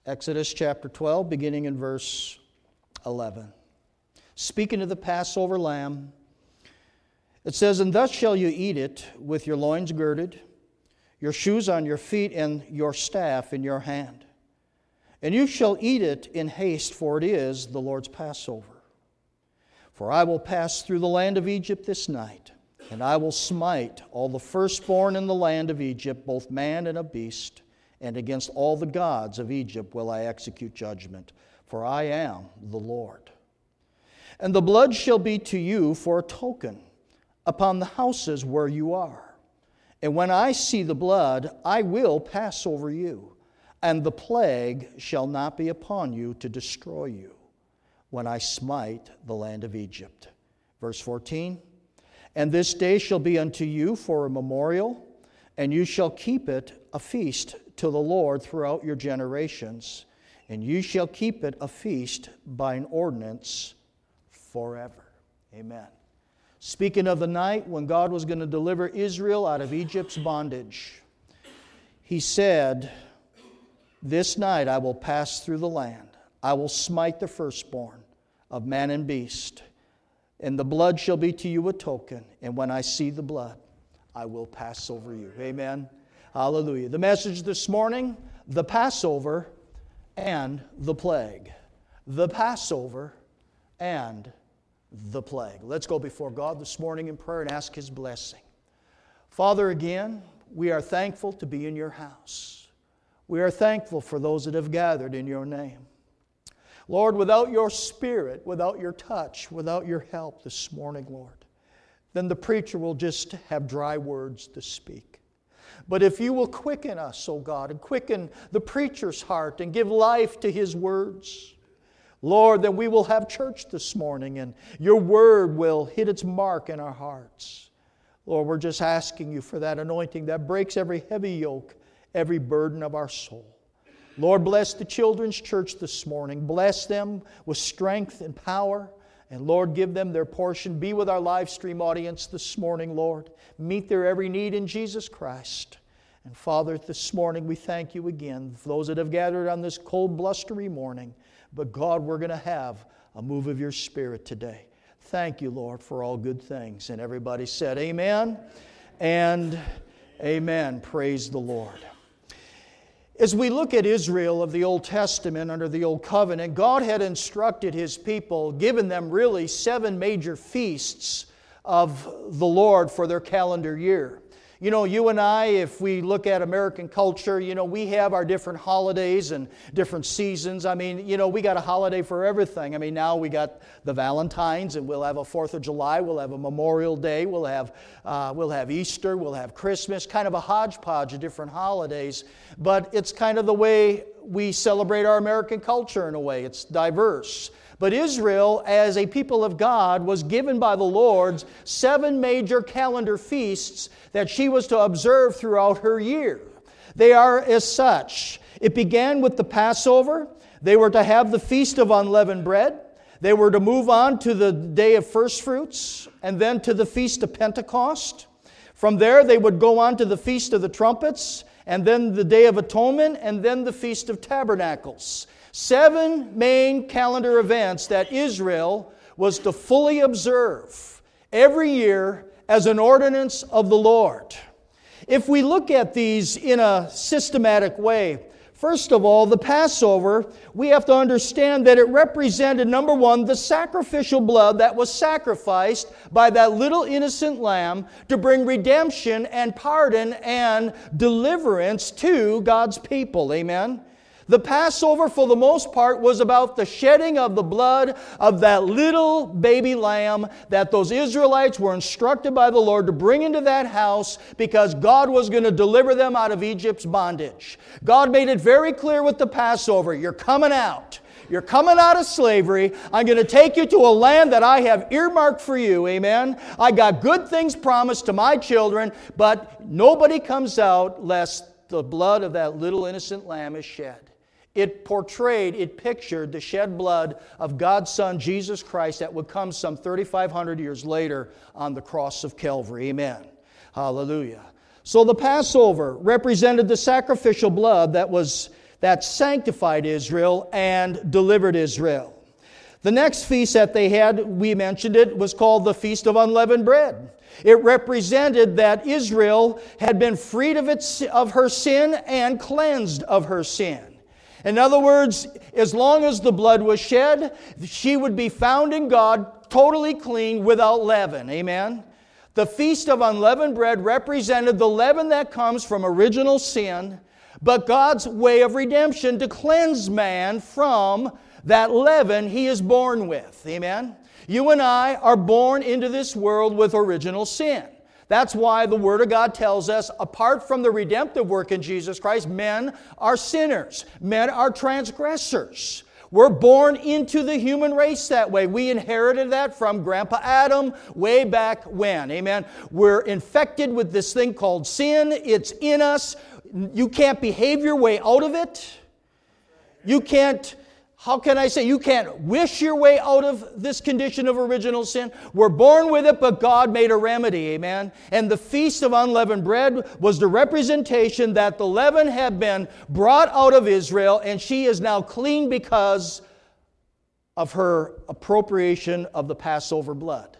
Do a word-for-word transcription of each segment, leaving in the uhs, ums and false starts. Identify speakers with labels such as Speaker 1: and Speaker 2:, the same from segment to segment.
Speaker 1: Exodus chapter twelve, beginning in verse eleven. Speaking of the Passover lamb, it says, "And thus shall you eat it with your loins girded, your shoes on your feet, and your staff in your hand. And you shall eat it in haste, for it is the Lord's Passover. For I will pass through the land of Egypt this night, and I will smite all the firstborn in the land of Egypt, both man and a beast, and against all the gods of Egypt will I execute judgment, for I am the Lord. And the blood shall be to you for a token upon the houses where you are. And when I see the blood, I will pass over you, and the plague shall not be upon you to destroy you, when I smite the land of Egypt." Verse fourteen, "And this day shall be unto you for a memorial, and you shall keep it a feast to the Lord throughout your generations, and you shall keep it a feast by an ordinance forever." Amen. Speaking of the night when God was going to deliver Israel out of Egypt's bondage, He said, "This night I will pass through the land. I will smite the firstborn of man and beast, and the blood shall be to you a token, and when I see the blood, I will pass over you." Amen. Hallelujah. The message this morning, the Passover and the plague. The Passover and the plague. Let's go before God this morning in prayer and ask His blessing. Father, again, we are thankful to be in your house. We are thankful for those that have gathered in your name. Lord, without your Spirit, without your touch, without your help this morning, Lord, then the preacher will just have dry words to speak. But if you will quicken us, O God, and quicken the preacher's heart and give life to his words, Lord, then we will have church this morning and your word will hit its mark in our hearts. Lord, we're just asking you for that anointing that breaks every heavy yoke, every burden of our soul. Lord, bless the children's church this morning. Bless them with strength and power. And Lord, give them their portion. Be with our live stream audience this morning, Lord. Meet their every need in Jesus Christ. And Father, this morning we thank you again for those that have gathered on this cold, blustery morning. But God, we're going to have a move of your Spirit today. Thank you, Lord, for all good things. And everybody said amen and amen. Praise the Lord. As we look at Israel of the Old Testament under the Old Covenant, God had instructed His people, given them really seven major feasts of the Lord for their calendar year. You know, you and I, if we look at American culture, you know, we have our different holidays and different seasons. I mean, you know, we got a holiday for everything. I mean, now we got the Valentines, and we'll have a fourth of July, we'll have a Memorial Day, we'll have uh, we'll have Easter, we'll have Christmas, kind of a hodgepodge of different holidays. But it's kind of the way we celebrate our American culture in a way. It's diverse. But Israel, as a people of God, was given by the Lord seven major calendar feasts that she was to observe throughout her year. They are as such. It began with the Passover. They were to have the Feast of Unleavened Bread. They were to move on to the Day of First Fruits, and then to the Feast of Pentecost. From there, they would go on to the Feast of the Trumpets, and then the Day of Atonement, and then the Feast of Tabernacles. Seven main calendar events that Israel was to fully observe every year as an ordinance of the Lord. If we look at these in a systematic way, first of all, the Passover, we have to understand that it represented, number one, the sacrificial blood that was sacrificed by that little innocent lamb to bring redemption and pardon and deliverance to God's people. Amen? The Passover, for the most part, was about the shedding of the blood of that little baby lamb that those Israelites were instructed by the Lord to bring into that house because God was going to deliver them out of Egypt's bondage. God made it very clear with the Passover, you're coming out. You're coming out of slavery. I'm going to take you to a land that I have earmarked for you. Amen. I got good things promised to my children, but nobody comes out lest the blood of that little innocent lamb is shed. It portrayed, it pictured the shed blood of God's Son, Jesus Christ, that would come some thirty-five hundred years later on the cross of Calvary. Amen. Hallelujah. So the Passover represented the sacrificial blood that was that sanctified Israel and delivered Israel. The next feast that they had, we mentioned it, was called the Feast of Unleavened Bread. It represented that Israel had been freed of, its, of her sin and cleansed of her sin. In other words, as long as the blood was shed, she would be found in God totally clean without leaven. Amen? The Feast of Unleavened Bread represented the leaven that comes from original sin, but God's way of redemption to cleanse man from that leaven he is born with. Amen? You and I are born into this world with original sin. That's why the Word of God tells us, apart from the redemptive work in Jesus Christ, men are sinners. Men are transgressors. We're born into the human race that way. We inherited that from Grandpa Adam way back when. Amen? We're infected with this thing called sin. It's in us. You can't behave your way out of it. You can't... How can I say? You can't wish your way out of this condition of original sin. We're born with it, but God made a remedy, amen? And the Feast of Unleavened Bread was the representation that the leaven had been brought out of Israel, and she is now clean because of her appropriation of the Passover blood.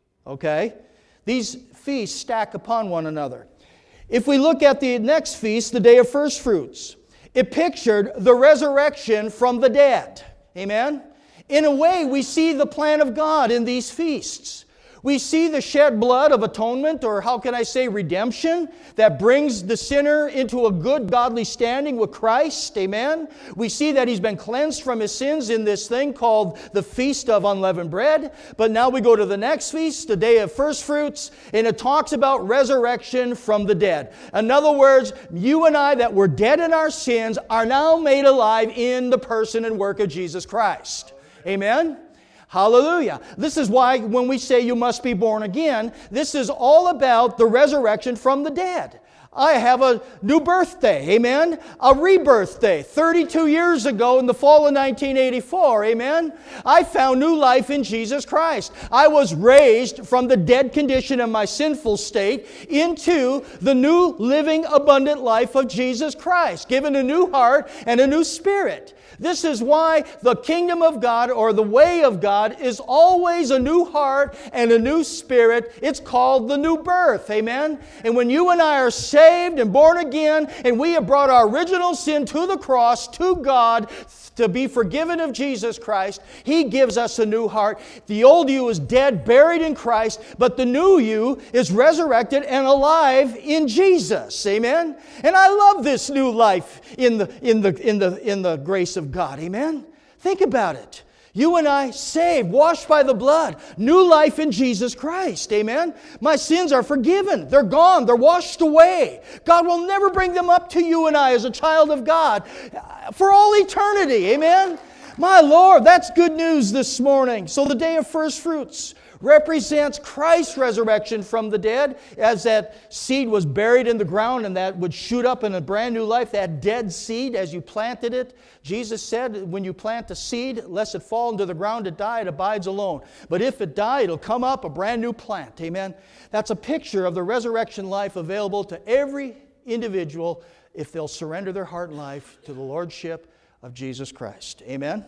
Speaker 1: Okay? These feasts stack upon one another. If we look at the next feast, the Day of First Fruits, it pictured the resurrection from the dead. Amen? In a way, we see the plan of God in these feasts. We see the shed blood of atonement, or how can I say redemption, that brings the sinner into a good godly standing with Christ. Amen? We see that he's been cleansed from his sins in this thing called the Feast of Unleavened Bread. But now we go to the next feast, the Day of First Fruits, and it talks about resurrection from the dead. In other words, you and I that were dead in our sins are now made alive in the person and work of Jesus Christ. Amen? Hallelujah. This is why when we say you must be born again, this is all about the resurrection from the dead. I have a new birthday, amen? A rebirth day. thirty-two years ago in the fall of nineteen eighty-four, amen? I found new life in Jesus Christ. I was raised from the dead condition of my sinful state into the new living abundant life of Jesus Christ, given a new heart and a new spirit. This is why the kingdom of God, or the way of God, is always a new heart and a new spirit. It's called the new birth. Amen? And when you and I are saved and born again, and we have brought our original sin to the cross, to God, to be forgiven of Jesus Christ, He gives us a new heart. The old you is dead, buried in Christ, but the new you is resurrected and alive in Jesus. Amen? And I love this new life in the, in the, in the, in the grace of God. Amen? Think about it. You and I saved, washed by the blood, new life in Jesus Christ. Amen? My sins are forgiven. They're gone. They're washed away. God will never bring them up to you and I as a child of God for all eternity. Amen? My Lord, that's good news this morning. So the Day of First Fruits represents Christ's resurrection from the dead, as that seed was buried in the ground and that would shoot up in a brand new life. That dead seed, as you planted it, Jesus said, when you plant a seed, lest it fall into the ground to die, it abides alone. But if it die, it'll come up a brand new plant. Amen? That's a picture of the resurrection life available to every individual if they'll surrender their heart and life to the Lordship of Jesus Christ. Amen?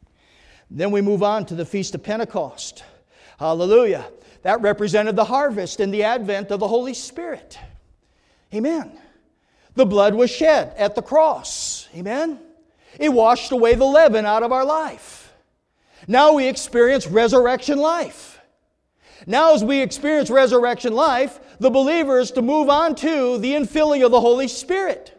Speaker 1: Then we move on to the Feast of Pentecost. Hallelujah. That represented the harvest and the advent of the Holy Spirit. Amen. The blood was shed at the cross. Amen. It washed away the leaven out of our life. Now we experience resurrection life. Now as we experience resurrection life, the believer is to move on to the infilling of the Holy Spirit.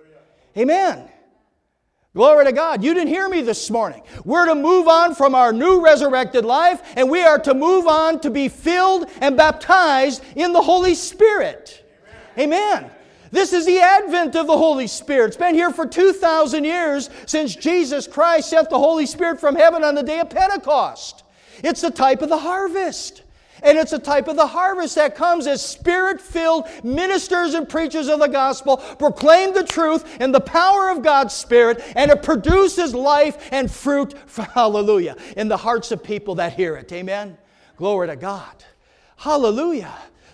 Speaker 1: Amen. Glory to God. You didn't hear me this morning. We're to move on from our new resurrected life, and we are to move on to be filled and baptized in the Holy Spirit. Amen. Amen. This is the advent of the Holy Spirit. It's been here for two thousand years since Jesus Christ sent the Holy Spirit from heaven on the day of Pentecost. It's a type of the harvest. And it's a type of the harvest that comes as Spirit-filled ministers and preachers of the gospel proclaim the truth and the power of God's Spirit, and it produces life and fruit, for, hallelujah, in the hearts of people that hear it. Amen? Glory to God. Hallelujah.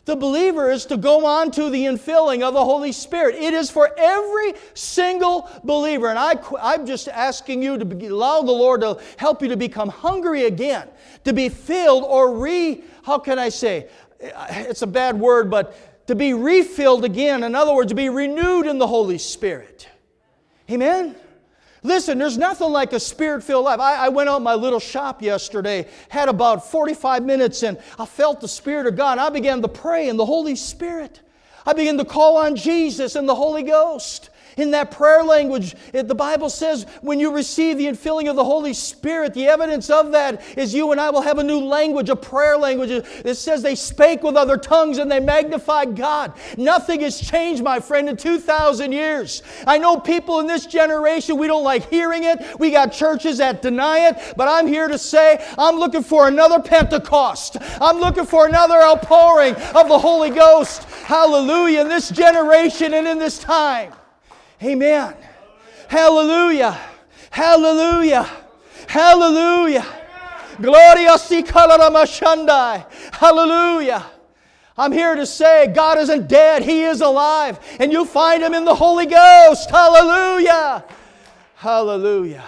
Speaker 1: The believer is to go on to the infilling of the Holy Spirit. It is for every single believer. And I, I'm just asking you to be, allow the Lord to help you to become hungry again, to be filled or re, how can I say, it's a bad word, but to be refilled again. In other words, to be renewed in the Holy Spirit. Amen? Listen, there's nothing like a Spirit-filled life. I, I went out my little shop yesterday, had about forty-five minutes, and I felt the Spirit of God. I began to pray in the Holy Spirit. I began to call on Jesus and the Holy Ghost. In that prayer language, it, the Bible says when you receive the infilling of the Holy Spirit, the evidence of that is you and I will have a new language, a prayer language. It says they spake with other tongues and they magnified God. Nothing has changed, my friend, in two thousand years. I know people in this generation, we don't like hearing it. We got churches that deny it. But I'm here to say, I'm looking for another Pentecost. I'm looking for another outpouring of the Holy Ghost. Hallelujah. In this generation and in this time. Amen. Hallelujah. Hallelujah. Hallelujah. Gloria si kalamashandai. Hallelujah. I'm here to say God isn't dead. He is alive. And you find Him in the Holy Ghost. Hallelujah. Hallelujah.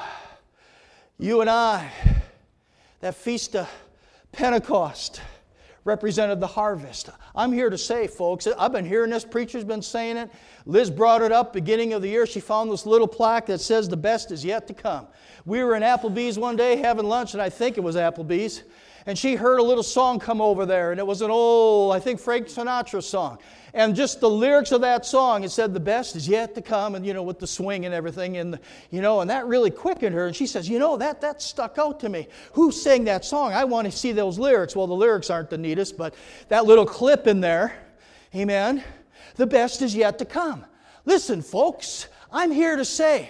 Speaker 1: You and I, that feast of Pentecost represented the harvest. I'm here to say, folks, I've been hearing this, preacher's been saying it. Liz brought it up beginning of the year. She found this little plaque that says the best is yet to come. We were in Applebee's one day having lunch, and I think it was Applebee's, and she heard a little song come over there, and it was an old, I think, Frank Sinatra song. And just the lyrics of that song, it said the best is yet to come, and you know, with the swing and everything, and you know, and that really quickened her. And she says, you know, that that stuck out to me. Who sang that song? I want to see those lyrics. Well, the lyrics aren't the neatest, but that little clip in there, amen. The best is yet to come. Listen, folks, I'm here to say,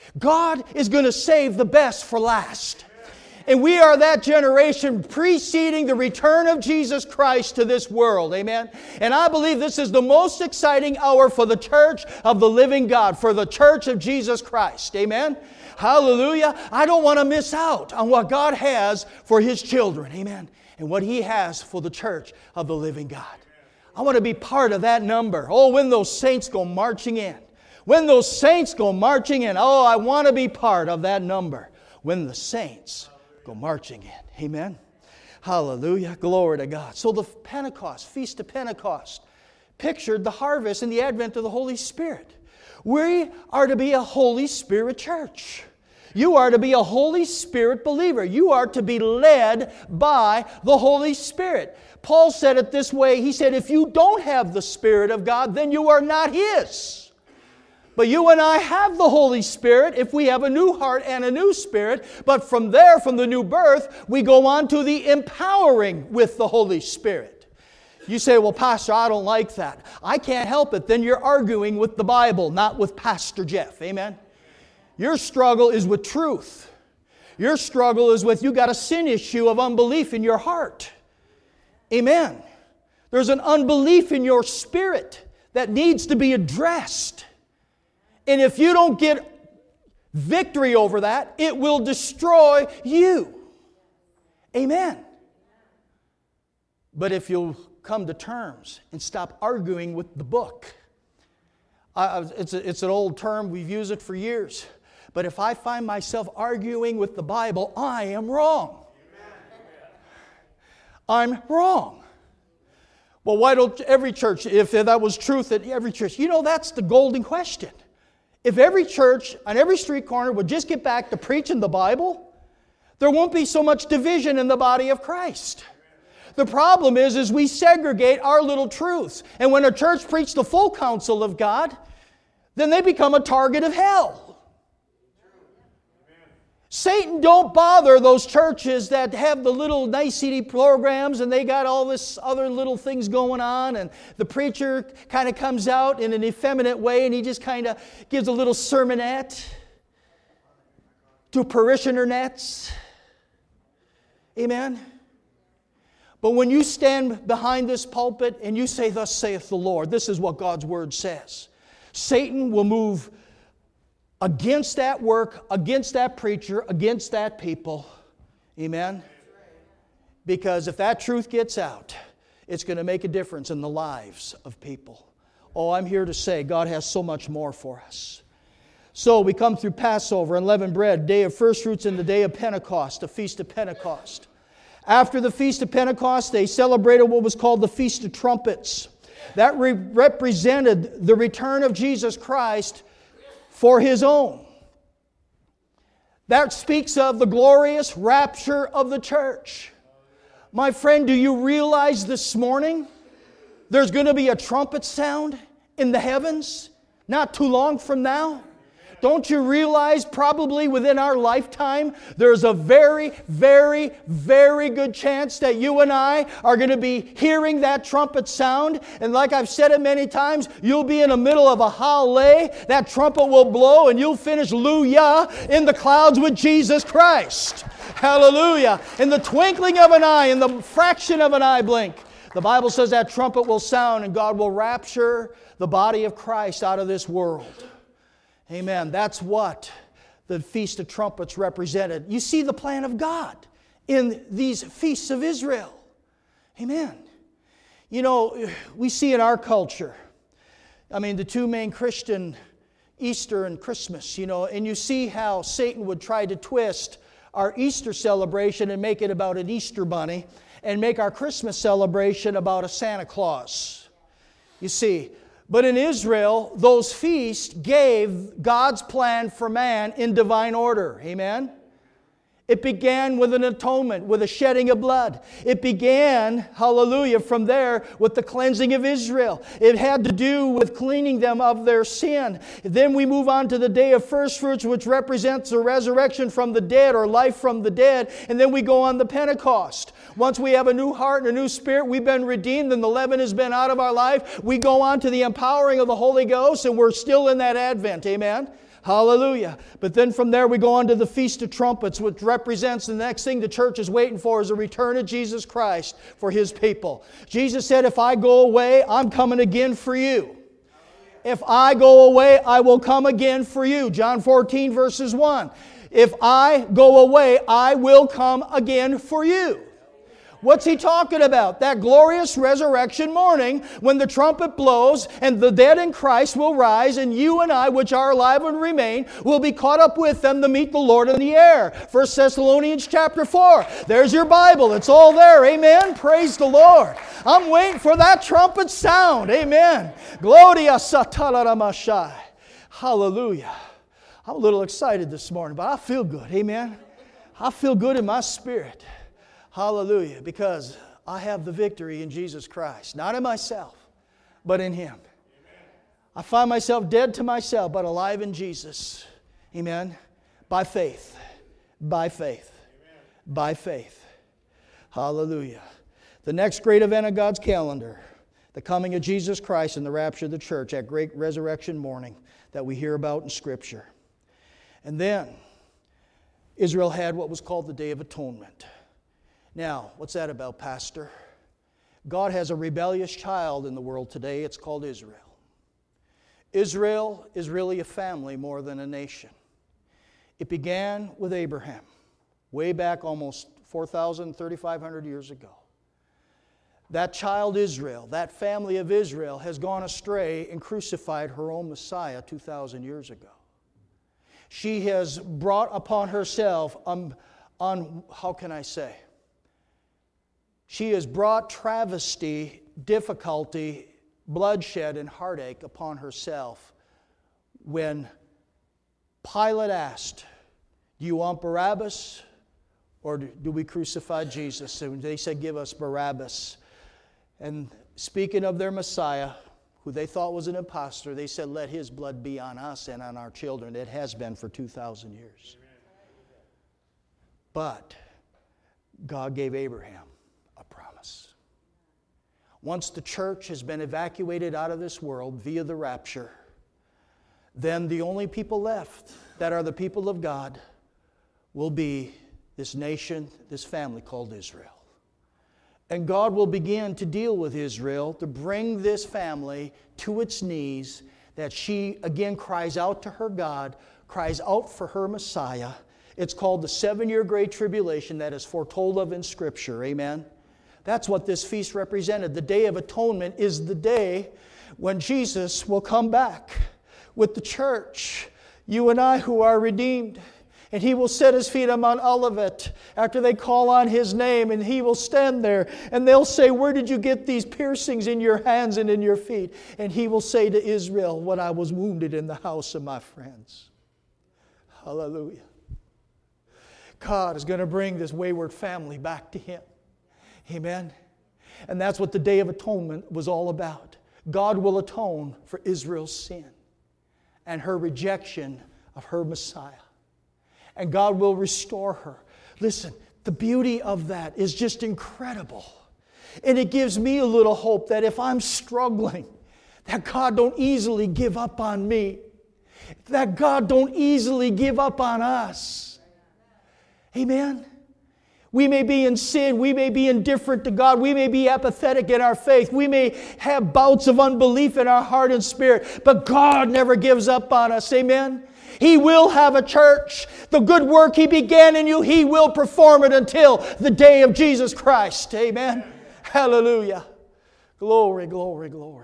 Speaker 1: God is going to save the best for last. And we are that generation preceding the return of Jesus Christ to this world. Amen. And I believe this is the most exciting hour for the church of the living God, for the church of Jesus Christ. Amen. Hallelujah. I don't want to miss out on what God has for His children. Amen. And what He has for the church of the living God. I want to be part of that number. Oh, when those saints go marching in. When those saints go marching in. Oh, I want to be part of that number. When the saints go marching in. Amen. Hallelujah. Glory to God. So the Pentecost, Feast of Pentecost, pictured the harvest and the advent of the Holy Spirit. We are to be a Holy Spirit church. You are to be a Holy Spirit believer. You are to be led by the Holy Spirit. Paul said it this way. He said, if you don't have the Spirit of God, then you are not His. But you and I have the Holy Spirit if we have a new heart and a new spirit. But from there, from the new birth, we go on to the empowering with the Holy Spirit. You say, well, Pastor, I don't like that. I can't help it. Then you're arguing with the Bible, not with Pastor Jeff. Amen? Your struggle is with truth. Your struggle is with, you got a sin issue of unbelief in your heart. Amen. There's an unbelief in your spirit that needs to be addressed. And if you don't get victory over that, it will destroy you. Amen. But if you'll come to terms and stop arguing with the book, uh, it's, a, it's an old term, we've used it for years. But if I find myself arguing with the Bible, I am wrong. I'm wrong. Well, why don't every church, if that was truth at every church, you know, that's the golden question. If every church on every street corner would just get back to preaching the Bible, there won't be so much division in the body of Christ. The problem is, is we segregate our little truths. And when a church preaches the full counsel of God, then they become a target of hell. Satan don't bother those churches that have the little nicety programs and they got all this other little things going on, and the preacher kind of comes out in an effeminate way and he just kind of gives a little sermonette to parishioner nets. Amen? But when you stand behind this pulpit and you say, thus saith the Lord, this is what God's Word says, Satan will move against that work, against that preacher, against that people. Amen? Because if that truth gets out, It's going to make a difference in the lives of people. Oh, I'm here to say God has so much more for us. So we come through Passover, unleavened bread, day of first fruits, and the day of Pentecost, the Feast of Pentecost. After the Feast of Pentecost, they celebrated what was called the Feast of Trumpets. That re- represented the return of Jesus Christ for His own. That speaks of the glorious rapture of the church. My friend, do you realize this morning there's going to be a trumpet sound in the heavens not too long from now? Don't you realize probably within our lifetime there's a very, very, very good chance that you and I are going to be hearing that trumpet sound. And like I've said it many times, you'll be in the middle of a hallelujah. That trumpet will blow and you'll finish hallelujah in the clouds with Jesus Christ. Hallelujah. In the twinkling of an eye, in the fraction of an eye blink, the Bible says that trumpet will sound and God will rapture the body of Christ out of this world. Amen. That's what the Feast of Trumpets represented. You see the plan of God in these feasts of Israel. Amen. You know, we see in our culture, I mean, the two main Christian, Easter and Christmas, you know, and you see how Satan would try to twist our Easter celebration and make it about an Easter bunny and make our Christmas celebration about a Santa Claus. You see, but in Israel, those feasts gave God's plan for man in divine order. Amen? It began with an atonement, with a shedding of blood. It began, hallelujah, from there with the cleansing of Israel. It had to do with cleaning them of their sin. Then we move on to the day of first fruits, which represents the resurrection from the dead or life from the dead. And then we go on to Pentecost. Once we have a new heart and a new spirit, we've been redeemed and the leaven has been out of our life. We go on to the empowering of the Holy Ghost and we're still in that Advent. Amen? Hallelujah. But then from there we go on to the Feast of Trumpets, which represents the next thing the church is waiting for is the return of Jesus Christ for His people. Jesus said, if I go away, I'm coming again for you. If I go away, I will come again for you. John fourteen verses one. If I go away, I will come again for you. What's He talking about? That glorious resurrection morning when the trumpet blows and the dead in Christ will rise and you and I, which are alive and remain, will be caught up with them to meet the Lord in the air. First Thessalonians chapter four. There's your Bible. It's all there. Amen. Praise the Lord. I'm waiting for that trumpet sound. Amen. Gloria sataramashai. Hallelujah. I'm a little excited this morning, but I feel good. Amen. I feel good in my spirit. Hallelujah, because I have the victory in Jesus Christ. Not in myself, but in Him. Amen. I find myself dead to myself, but alive in Jesus. Amen. By faith. By faith. Amen. By faith. Hallelujah. The next great event of God's calendar, the coming of Jesus Christ and the rapture of the church, that great resurrection morning that we hear about in Scripture. And then, Israel had what was called the Day of Atonement. Now, what's that about, Pastor? God has a rebellious child in the world today. It's called Israel. Israel is really a family more than a nation. It began with Abraham, way back almost four thousand, thirty-five hundred years ago. That child Israel, that family of Israel, has gone astray and crucified her own Messiah two thousand years ago. She has brought upon herself, um, on, how can I say? She has brought travesty, difficulty, bloodshed, and heartache upon herself when Pilate asked, do you want Barabbas or do we crucify Jesus? And they said, give us Barabbas. And speaking of their Messiah, who they thought was an impostor, they said, let His blood be on us and on our children. It has been for two thousand years. But God gave Abraham a promise. Once the church has been evacuated out of this world via the rapture, then the only people left that are the people of God will be this nation, this family called Israel. And God will begin to deal with Israel to bring this family to its knees, that she again cries out to her God, cries out for her Messiah. It's called the seven-year Great Tribulation that is foretold of in Scripture. Amen? That's what this feast represented. The Day of Atonement is the day when Jesus will come back with the church, you and I who are redeemed. And He will set His feet on Mount Olivet after they call on His name, and He will stand there and they'll say, where did you get these piercings in your hands and in your feet? And He will say to Israel, when I was wounded in the house of my friends. Hallelujah. God is going to bring this wayward family back to Him. Amen. And that's what the Day of Atonement was all about. God will atone for Israel's sin and her rejection of her Messiah. And God will restore her. Listen, the beauty of that is just incredible. And it gives me a little hope that if I'm struggling, that God don't easily give up on me. That God don't easily give up on us. Amen? We may be in sin. We may be indifferent to God. We may be apathetic in our faith. We may have bouts of unbelief in our heart and spirit. But God never gives up on us. Amen? He will have a church. The good work He began in you, He will perform it until the day of Jesus Christ. Amen? Hallelujah. Glory, glory, glory.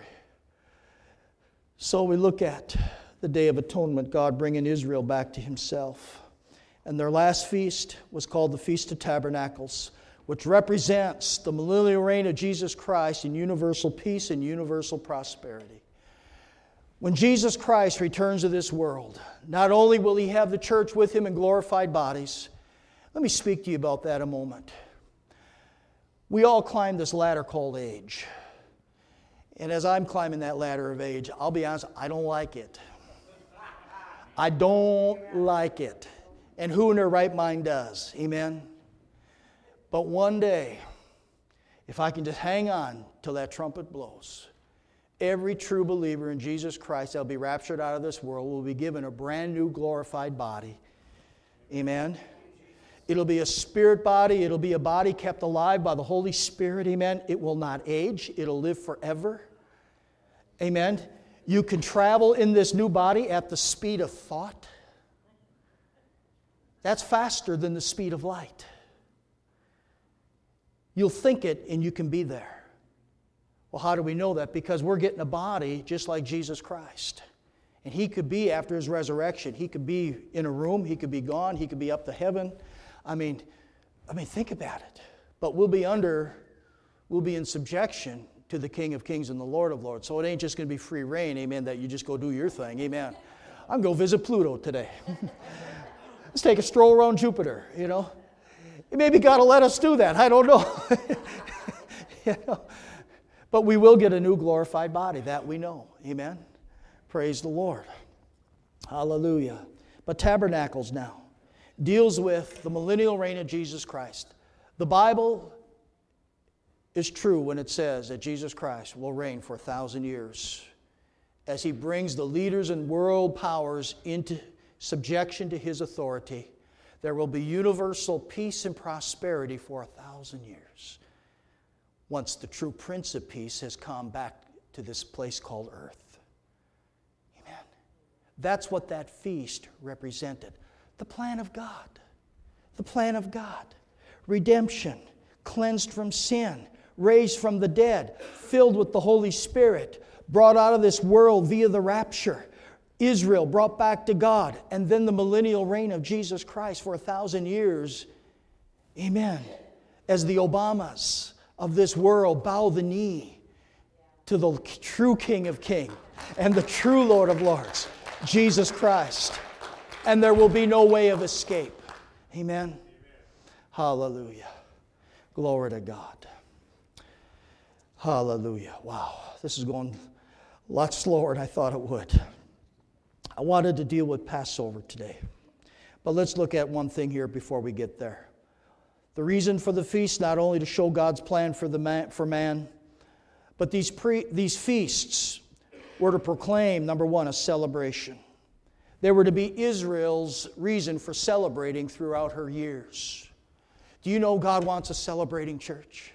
Speaker 1: So we look at the Day of Atonement, God bringing Israel back to Himself. And their last feast was called the Feast of Tabernacles, which represents the millennial reign of Jesus Christ in universal peace and universal prosperity. When Jesus Christ returns to this world, not only will He have the church with Him in glorified bodies, let me speak to you about that a moment. We all climb this ladder called age. And as I'm climbing that ladder of age, I'll be honest, I don't like it. I don't like it. And who in their right mind does? Amen? But one day, if I can just hang on till that trumpet blows, every true believer in Jesus Christ that will be raptured out of this world will be given a brand new glorified body. Amen? It'll be a spirit body. It'll be a body kept alive by the Holy Spirit. Amen? It will not age. It'll live forever. Amen? You can travel in this new body at the speed of thought. That's faster than the speed of light. You'll think it and you can be there. Well, how do we know that? Because we're getting a body just like Jesus Christ. And He could be, after His resurrection, He could be in a room, He could be gone, He could be up to heaven. I mean, I mean, think about it. But we'll be under, we'll be in subjection to the King of Kings and the Lord of Lords. So it ain't just going to be free reign, amen, that you just go do your thing, amen. I'm going to go visit Pluto today. Let's take a stroll around Jupiter, you know. Maybe God will let us do that. I don't know. You know? But we will get a new glorified body. That we know. Amen. Praise the Lord. Hallelujah. But Tabernacles now deals with the millennial reign of Jesus Christ. The Bible is true when it says that Jesus Christ will reign for a thousand years as He brings the leaders and world powers into subjection to His authority. There will be universal peace and prosperity for a thousand years once the true Prince of Peace has come back to this place called earth. Amen. That's what that feast represented. The plan of God. The plan of God. Redemption, cleansed from sin, raised from the dead, filled with the Holy Spirit, brought out of this world via the rapture. Israel brought back to God, and then the millennial reign of Jesus Christ for a thousand years. Amen. As the Obamas of this world bow the knee to the true King of Kings and the true Lord of Lords, Jesus Christ. And there will be no way of escape. Amen. Amen. Hallelujah. Glory to God. Hallelujah. Wow. This is going a lot slower than I thought it would. I wanted to deal with Passover today. But let's look at one thing here before we get there. The reason for the feast, not only to show God's plan for, the man, for man, but these, pre, these feasts were to proclaim, number one, a celebration. They were to be Israel's reason for celebrating throughout her years. Do you know God wants a celebrating church?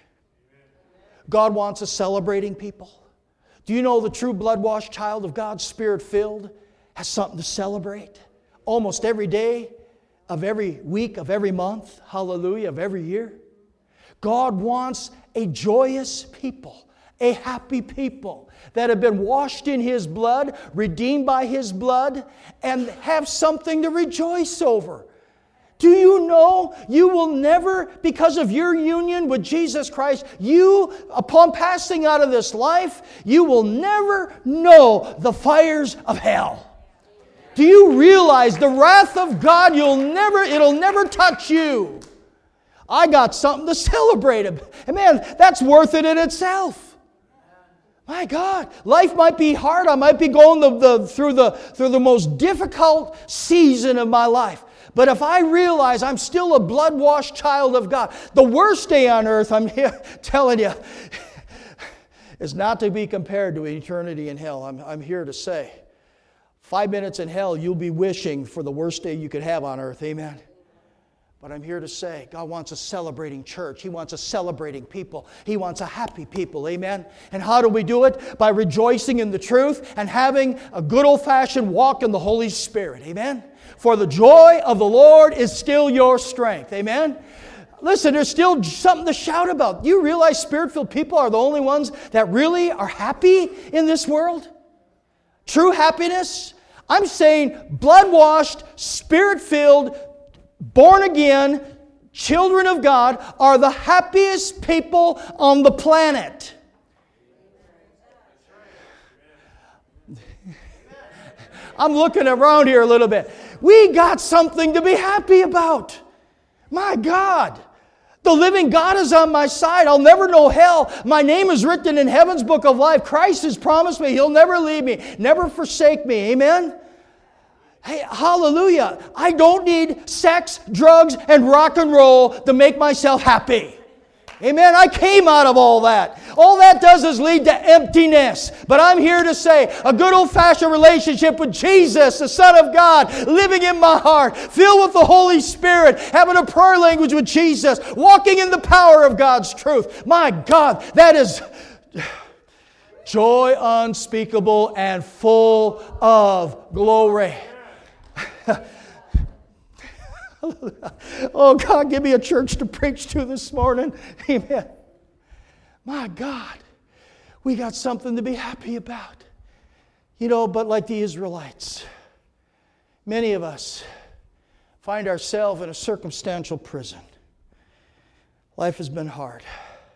Speaker 1: God wants a celebrating people. Do you know the true blood-washed child of God, Spirit-filled, has something to celebrate? Almost every day of every week, of every month, hallelujah, of every year. God wants a joyous people, a happy people that have been washed in His blood, redeemed by His blood, and have something to rejoice over. Do you know you will never, because of your union with Jesus Christ, you, upon passing out of this life, you will never know the fires of hell. Do you realize the wrath of God, you'll never, it'll never touch you? I got something to celebrate. And man, that's worth it in itself. My God, life might be hard. I might be going the, the, through, the, through the most difficult season of my life. But if I realize I'm still a blood-washed child of God, the worst day on earth, I'm here telling you, is not to be compared to eternity in hell. I'm, I'm here to say, five minutes in hell, you'll be wishing for the worst day you could have on earth. Amen. But I'm here to say, God wants a celebrating church. He wants a celebrating people. He wants a happy people. Amen. And how do we do it? By rejoicing in the truth and having a good old-fashioned walk in the Holy Spirit. Amen. For the joy of the Lord is still your strength. Amen. Listen, there's still something to shout about. You realize Spirit-filled people are the only ones that really are happy in this world? True happiness? I'm saying blood-washed, Spirit-filled, born-again children of God are the happiest people on the planet. I'm looking around here a little bit. We got something to be happy about. My God. The living God is on my side. I'll never know hell. My name is written in heaven's book of life. Christ has promised me He'll never leave me, never forsake me. Amen? Hey, hallelujah. I don't need sex, drugs, and rock and roll to make myself happy. Amen. I came out of all that. All that does is lead to emptiness. But I'm here to say a good old-fashioned relationship with Jesus, the Son of God, living in my heart, filled with the Holy Spirit, having a prayer language with Jesus, walking in the power of God's truth. My God, that is joy unspeakable and full of glory. Oh, God, give me a church to preach to this morning. Amen. My God, we got something to be happy about. You know, but like the Israelites, many of us find ourselves in a circumstantial prison. Life has been hard.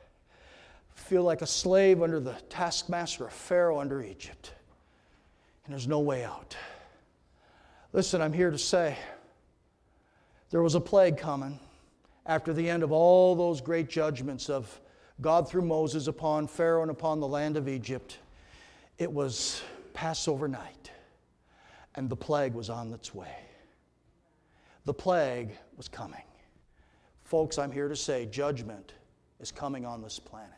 Speaker 1: Feel like a slave under the taskmaster of Pharaoh under Egypt. And there's no way out. Listen, I'm here to say, there was a plague coming after the end of all those great judgments of God through Moses upon Pharaoh and upon the land of Egypt. It was Passover night, and the plague was on its way. The plague was coming. Folks, I'm here to say judgment is coming on this planet.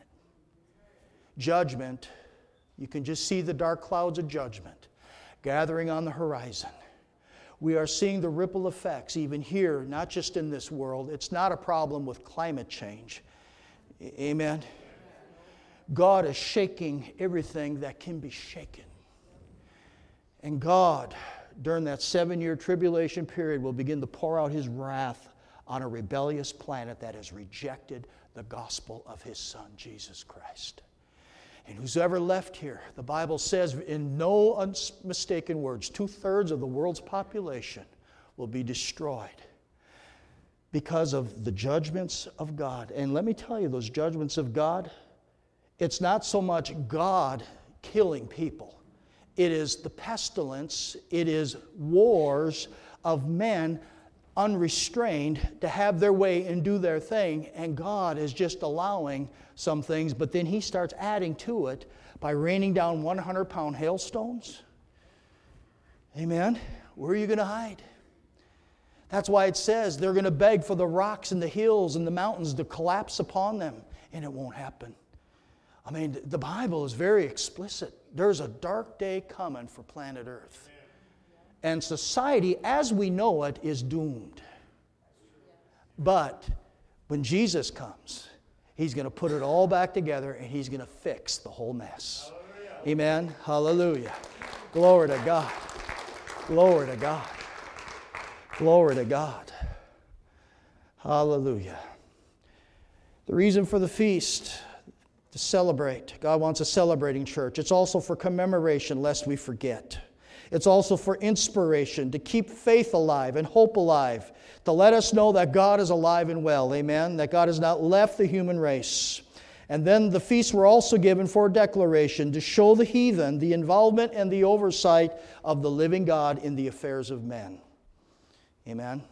Speaker 1: Judgment, you can just see the dark clouds of judgment gathering on the horizon. We are seeing the ripple effects even here, not just in this world. It's not a problem with climate change. Amen? God is shaking everything that can be shaken. And God, during that seven-year tribulation period, will begin to pour out His wrath on a rebellious planet that has rejected the gospel of His Son, Jesus Christ. And who's ever left here, the Bible says in no unmistaken words, two-thirds of the world's population will be destroyed because of the judgments of God. And let me tell you, those judgments of God, it's not so much God killing people. It is the pestilence, it is wars of men unrestrained to have their way and do their thing, and God is just allowing some things, but then He starts adding to it by raining down one hundred pound hailstones. Amen? Where are you going to hide? That's why it says they're going to beg for the rocks and the hills and the mountains to collapse upon them, and it won't happen. I mean, the Bible is very explicit. There's a dark day coming for planet Earth. And society, as we know it, is doomed. But when Jesus comes, He's going to put it all back together and He's going to fix the whole mess. Hallelujah. Amen. Hallelujah. Glory to God. Glory to God. Glory to God. Hallelujah. The reason for the feast, to celebrate. God wants a celebrating church. It's also for commemoration, lest we forget. It's also for inspiration, to keep faith alive and hope alive, to let us know that God is alive and well, amen, that God has not left the human race. And then the feasts were also given for a declaration, to show the heathen the involvement and the oversight of the living God in the affairs of men. Amen.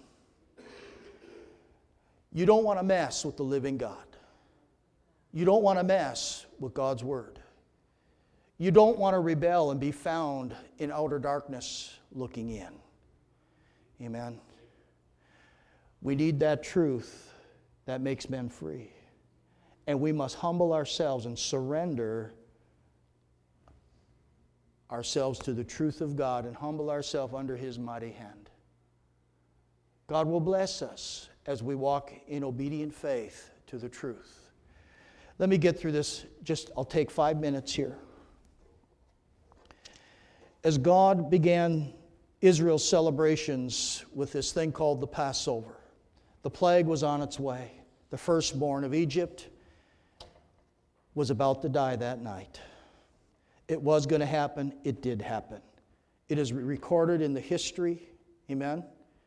Speaker 1: You don't want to mess with the living God. You don't want to mess with God's Word. You don't want to rebel and be found in outer darkness looking in. Amen. We need that truth that makes men free. And we must humble ourselves and surrender ourselves to the truth of God and humble ourselves under His mighty hand. God will bless us as we walk in obedient faith to the truth. Let me get through this. Just, I'll take five minutes here. As God began Israel's celebrations with this thing called the Passover, the plague was on its way. The firstborn of Egypt was about to die that night. It was going to happen. It did happen. It is recorded in the history. Amen?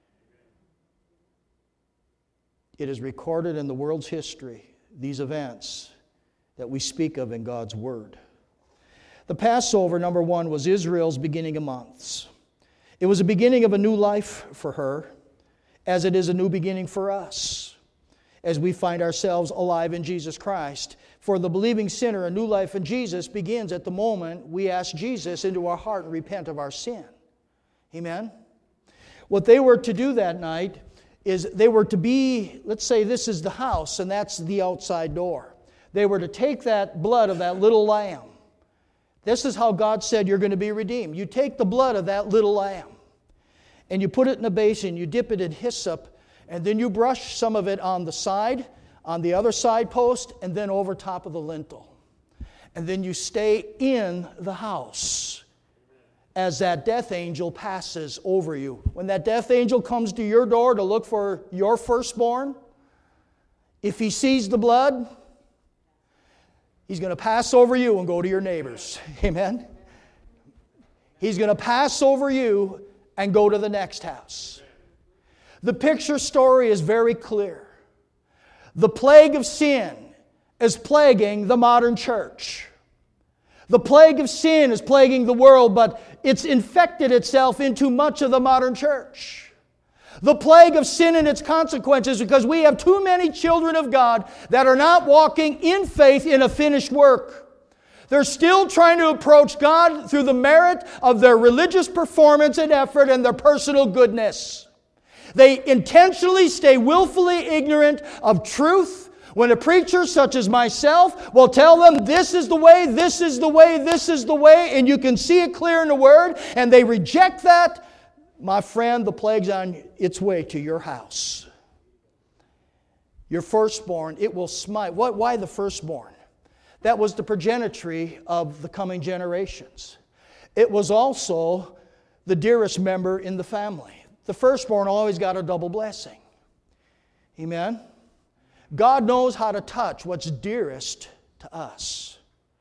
Speaker 1: It is recorded in the world's history, these events that we speak of in God's Word. The Passover, number one, was Israel's beginning of months. It was a beginning of a new life for her, as it is a new beginning for us, as we find ourselves alive in Jesus Christ. For the believing sinner, a new life in Jesus begins at the moment we ask Jesus into our heart and repent of our sin. Amen? What they were to do that night is they were to be, let's say this is the house and that's the outside door. They were to take that blood of that little lamb. This is how God said you're going to be redeemed. You take the blood of that little lamb and you put it in a basin, you dip it in hyssop, and then you brush some of it on the side, on the other side post, and then over top of the lintel. And then you stay in the house as that death angel passes over you. When that death angel comes to your door to look for your firstborn, if he sees the blood, he's going to pass over you and go to your neighbors. Amen? He's going to pass over you and go to the next house. The picture story is very clear. The plague of sin is plaguing the modern church. The plague of sin is plaguing the world, but it's infected itself into much of the modern church. The plague of sin and its consequences because we have too many children of God that are not walking in faith in a finished work. They're still trying to approach God through the merit of their religious performance and effort and their personal goodness. They intentionally stay willfully ignorant of truth when a preacher such as myself will tell them this is the way, this is the way, this is the way, and you can see it clear in the Word, and they reject that. My friend, the plague's on its way to your house. Your firstborn, it will smite. What, why the firstborn? That was the progeny of the coming generations. It was also the dearest member in the family. The firstborn always got a double blessing. Amen? God knows how to touch what's dearest to us.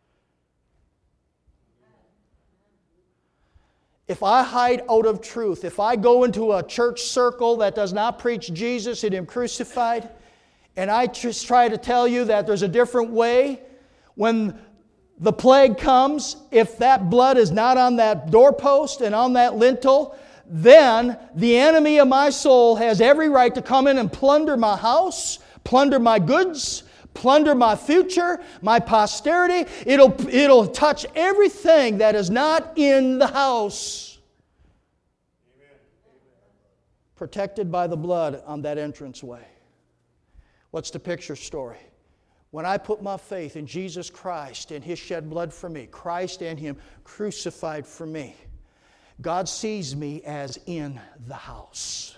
Speaker 1: If I hide out of truth, if I go into a church circle that does not preach Jesus and Him crucified, and I just try to tell you that there's a different way, when the plague comes, if that blood is not on that doorpost and on that lintel, then the enemy of my soul has every right to come in and plunder my house, plunder my goods, plunder my future, my posterity. It'll, it'll touch everything that is not in the house. Amen. Protected by the blood on that entranceway. What's the picture story? When I put my faith in Jesus Christ and His shed blood for me, Christ and Him crucified for me, God sees me as in the house.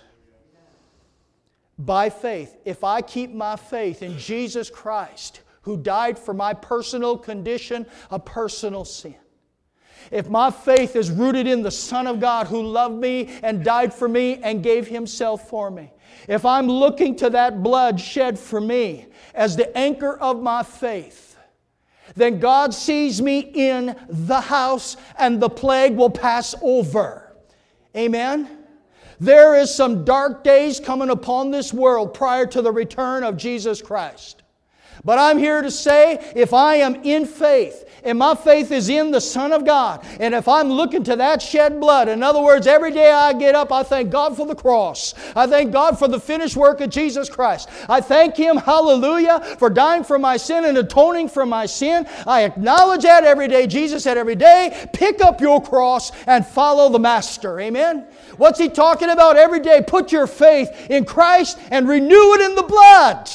Speaker 1: By faith, if I keep my faith in Jesus Christ, who died for my personal condition of personal sin, if my faith is rooted in the Son of God who loved me and died for me and gave Himself for me, if I'm looking to that blood shed for me as the anchor of my faith, then God sees me in the house and the plague will pass over. Amen? There is some dark days coming upon this world prior to the return of Jesus Christ. But I'm here to say, if I am in faith, and my faith is in the Son of God, and if I'm looking to that shed blood, in other words, every day I get up, I thank God for the cross. I thank God for the finished work of Jesus Christ. I thank Him, hallelujah, for dying for my sin and atoning for my sin. I acknowledge that every day. Jesus said every day, pick up your cross and follow the Master. Amen? What's He talking about every day? Put your faith in Christ and renew it in the blood.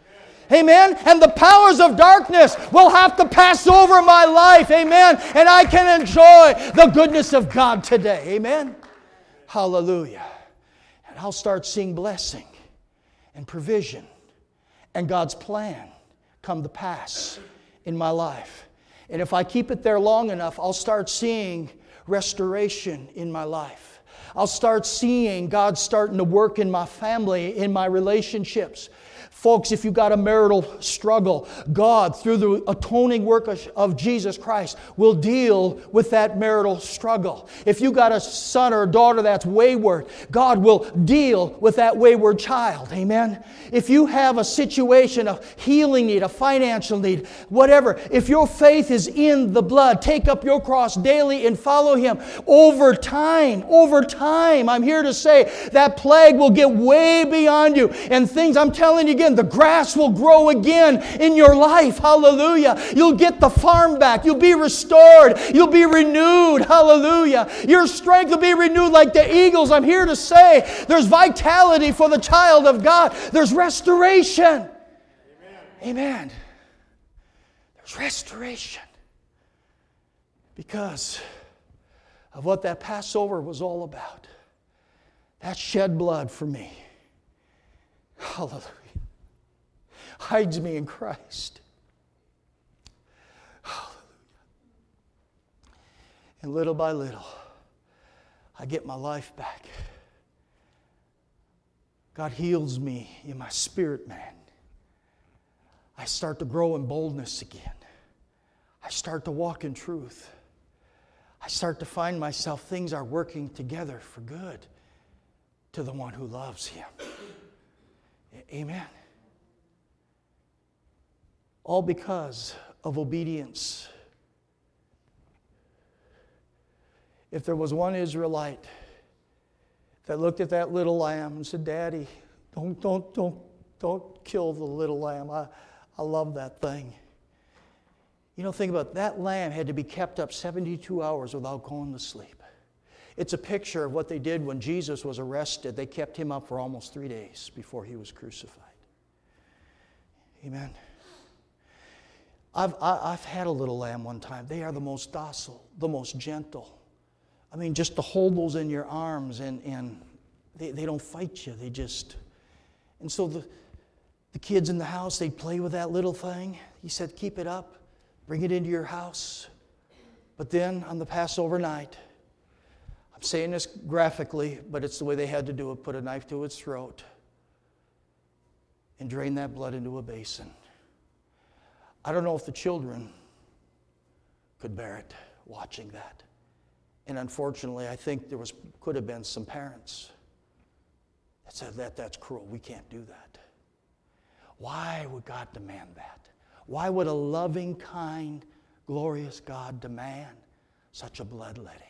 Speaker 1: Amen. And the powers of darkness will have to pass over my life. Amen. And I can enjoy the goodness of God today. Amen. Hallelujah. And I'll start seeing blessing and provision and God's plan come to pass in my life. And if I keep it there long enough, I'll start seeing restoration in my life. I'll start seeing God starting to work in my family, in my relationships. Folks, if you've got a marital struggle, God, through the atoning work of Jesus Christ, will deal with that marital struggle. If you've got a son or a daughter that's wayward, God will deal with that wayward child. Amen? If you have a situation, a healing need, a financial need, whatever, if your faith is in the blood, take up your cross daily and follow Him. Over time, over time, I'm here to say that plague will get way beyond you. And things, I'm telling you again, the grass will grow again in your life. Hallelujah. You'll get the farm back. You'll be restored. You'll be renewed. Hallelujah. Your strength will be renewed like the eagles. I'm here to say there's vitality for the child of God. There's restoration. Amen. Amen. There's restoration. Because of what that Passover was all about. That shed blood for me. Hallelujah. Hides me in Christ. Hallelujah. And little by little, I get my life back. God heals me in my spirit, man. I start to grow in boldness again. I start to walk in truth. I start to find myself, things are working together for good to the one who loves Him. Amen. All because of obedience. If there was one Israelite that looked at that little lamb and said, Daddy, don't, don't, don't, don't kill the little lamb. I, I love that thing. You know, think about it. That lamb had to be kept up seventy-two hours without going to sleep. It's a picture of what they did when Jesus was arrested. They kept Him up for almost three days before He was crucified. Amen. I've, I've had a little lamb one time. They are the most docile, the most gentle. I mean, just to hold those in your arms and, and they, they don't fight you. They just... And so the, the kids in the house, they'd play with that little thing. He said, keep it up. Bring it into your house. But then on the Passover night, I'm saying this graphically, but it's the way they had to do it. Put a knife to its throat and drain that blood into a basin. I don't know if the children could bear it, watching that. And unfortunately, I think there was could have been some parents that said, that, that's cruel. We can't do that. Why would God demand that? Why would a loving, kind, glorious God demand such a bloodletting?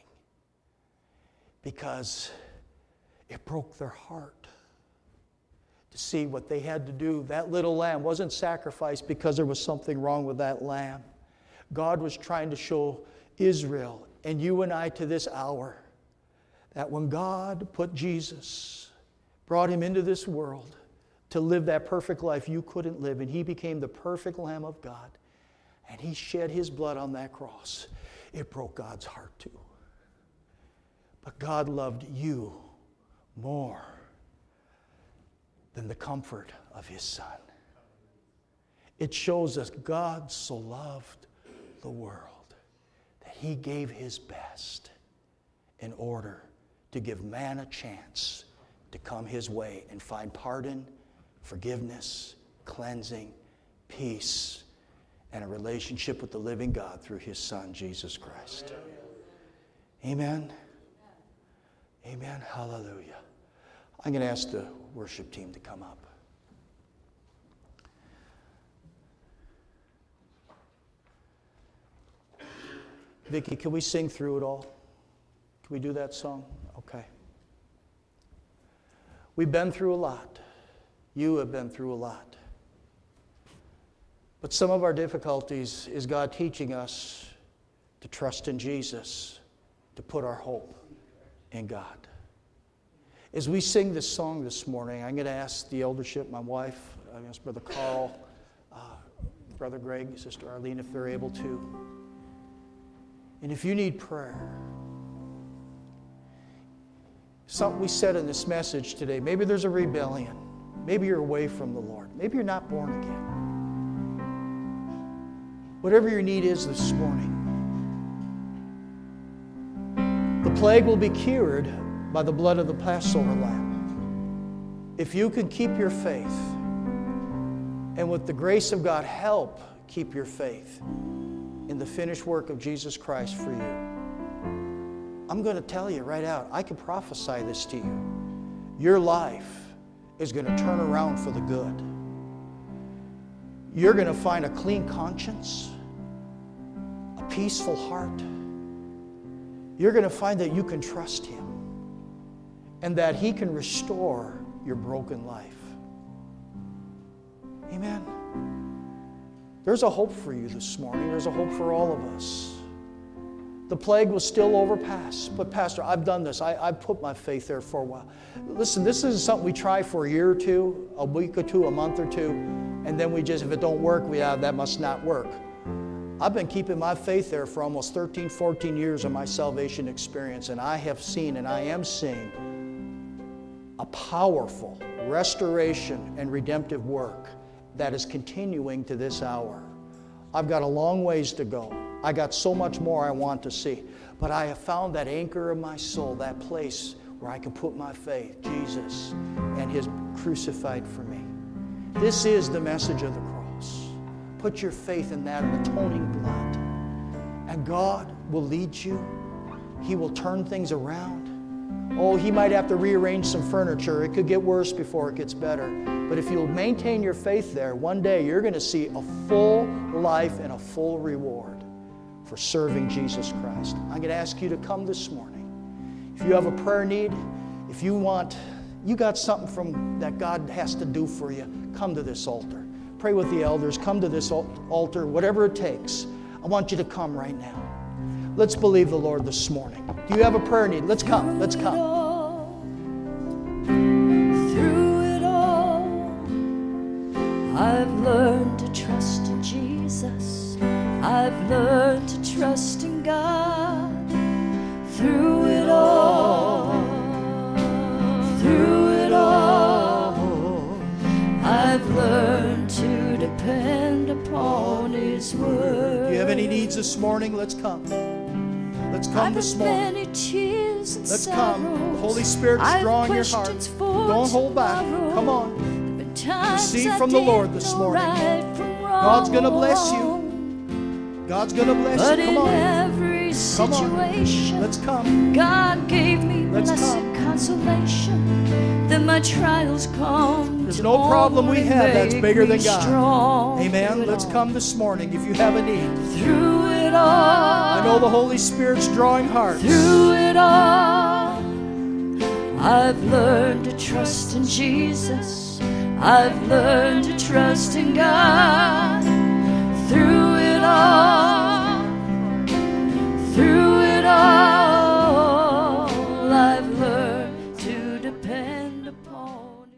Speaker 1: Because it broke their heart to see what they had to do. That little lamb wasn't sacrificed because there was something wrong with that lamb. God was trying to show Israel and you and I to this hour that when God put Jesus, brought Him into this world to live that perfect life you couldn't live, and He became the perfect Lamb of God, and He shed His blood on that cross, it broke God's heart too. But God loved you more than the comfort of His Son. It shows us God so loved the world that He gave His best in order to give man a chance to come His way and find pardon, forgiveness, cleansing, peace, and a relationship with the living God through His Son, Jesus Christ. Amen. Amen. Hallelujah. I'm going to ask the worship team to come up. Vicki, can we sing through it all? Can we do that song? Okay. We've been through a lot. You have been through a lot. But some of our difficulties is God teaching us to trust in Jesus, to put our hope in God. As we sing this song this morning, I'm going to ask the eldership, my wife, I guess Brother Carl, uh, Brother Greg, Sister Arlene, if they're able to. And if you need prayer, something we said in this message today, maybe there's a rebellion. Maybe you're away from the Lord. Maybe you're not born again. Whatever your need is this morning, the plague will be cured by the blood of the Passover lamb. If you can keep your faith, and with the grace of God, help keep your faith in the finished work of Jesus Christ for you. I'm going to tell you right out, I can prophesy this to you. Your life is going to turn around for the good. You're going to find a clean conscience, a peaceful heart. You're going to find that you can trust Him and that He can restore your broken life. Amen. There's a hope for you this morning. There's a hope for all of us. The plague will still overpass. But Pastor, I've done this. I, I've put my faith there for a while. Listen, this isn't something we try for a year or two, a week or two, a month or two, and then we just, if it don't work, we have, that must not work. I've been keeping my faith there for almost thirteen, fourteen years of my salvation experience, and I have seen and I am seeing a powerful restoration and redemptive work that is continuing to this hour. I've got a long ways to go. I got so much more I want to see. But I have found that anchor of my soul, that place where I can put my faith, Jesus and His crucified for me. This is the message of the cross. Put your faith in that atoning blood. And God will lead you. He will turn things around. Oh, He might have to rearrange some furniture. It could get worse before it gets better. But if you'll maintain your faith there, one day you're going to see a full life and a full reward for serving Jesus Christ. I'm going to ask you to come this morning. If you have a prayer need, if you want, you got something from that God has to do for you, come to this altar. Pray with the elders. Come to this altar, whatever it takes. I want you to come right now. Let's believe the Lord this morning. Do you have a prayer need? Let's come. Let's come.
Speaker 2: I've learned to trust in Jesus. I've learned to trust in God. Through it all, through it all, I've learned to depend upon His word.
Speaker 1: Do you have any needs this morning? Let's come. Let's come
Speaker 2: I've
Speaker 1: this morning.
Speaker 2: Many tears and
Speaker 1: Let's
Speaker 2: sorrows.
Speaker 1: come. The Holy Spirit is drawing your heart. Don't hold back. Come on. Receive from the Lord this morning. God's going to bless you. God's going to bless you. Come on. Come on. Let's come.
Speaker 2: God gave me
Speaker 1: Let's
Speaker 2: blessed
Speaker 1: come.
Speaker 2: consolation that my trials come.
Speaker 1: There's no problem we have that's bigger than God.
Speaker 2: Strong.
Speaker 1: Amen. Let's come this morning if you have a need.
Speaker 2: Through it all,
Speaker 1: I know the Holy Spirit's drawing hearts.
Speaker 2: Through it all, I've learned to trust in Jesus. I've learned to trust in God.